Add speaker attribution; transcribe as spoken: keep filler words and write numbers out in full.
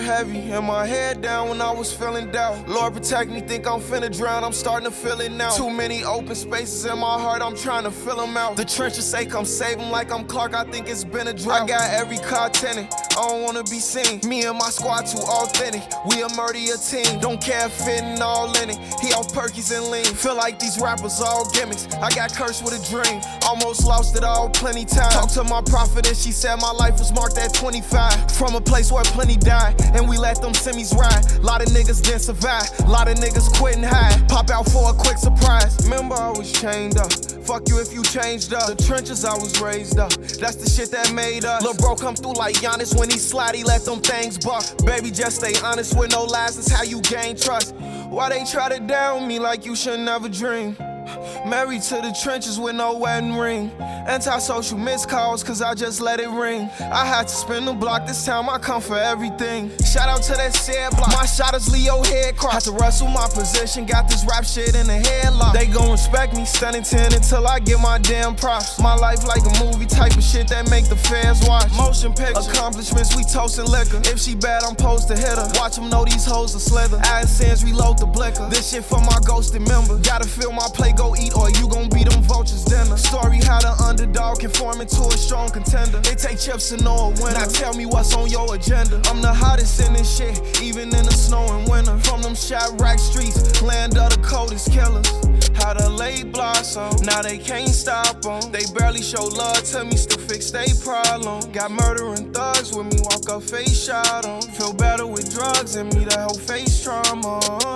Speaker 1: heart heavy and my head down when I was feeling doubt. Lord protect me, think I'm finna drown, I'm starting to feel it now. Too many open spaces in my heart, I'm trying to fill them out. The trenches say come save them like I'm Clark, I think it's been a drought. I got every car tenant, I don't wanna be seen. Me and my squad too authentic, we a murder team. Don't care if fitting all in it, he on Perkies and lean. Feel like these rappers all gimmicks, I got cursed with a dream. Almost lost it all plenty times. Talked to my prophet and she said my life was marked at twenty-five. From a place where plenty died, and we let them semis ride. Lot of niggas didn't survive, lot of niggas quitting high. Pop out for a quick surprise. Remember I was chained up, fuck you if you changed up. The trenches I was raised up, that's the shit that made us. Lil' bro come through like Giannis when he slide, he let them things buck. Baby just stay honest with no lies, that's how you gain trust. Why they try to down me like you should never dream? Married to the trenches with no wedding ring. Anti-social missed calls cause I just let it ring. I had to spin the block, this time I come for everything. Shout out to that said block, my shot is Leo head cross. Had to wrestle my position, got this rap shit in the headlock. They gon' respect me, standing ten until I get my damn props. My life like a movie type of shit that make the fans watch. Motion picture, accomplishments, we toasting liquor. If she bad, I'm supposed to hit her. Watch them know these hoes are slither. Add sands, reload the blicker. This shit for my ghosted member. Gotta fill my plate, go eat or you gon' be them vultures dinner. Story how the underdog can form into a strong contender. It take chips to know a winner. Now tell me what's on your agenda. I'm the hottest in this shit, even in the snow and winter. From them Chirac streets, land of the coldest killers. How the late blossom, now they can't stop them. They barely show love to me, still fix they problem. Got murdering thugs with me, walk up face shot 'em. Feel better with drugs and me, the whole face trauma.